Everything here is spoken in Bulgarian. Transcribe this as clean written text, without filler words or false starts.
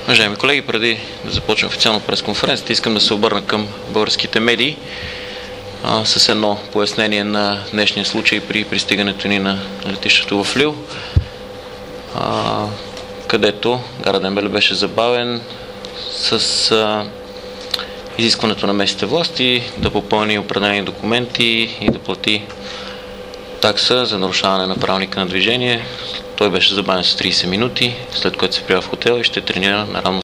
Уважаеми колеги, преди да започна официално пресконференцията, искам да се обърна към българските медии с едно пояснение на днешния случай при пристигането ни на летището в Лил, където Гара Дембеле беше забавен с изискването на местните власти да попълни определени документи и да плати такса за нарушаване на правилника на движение. Той беше забавен с 30 минути, след което се прибра в хотела и ще тренира наравно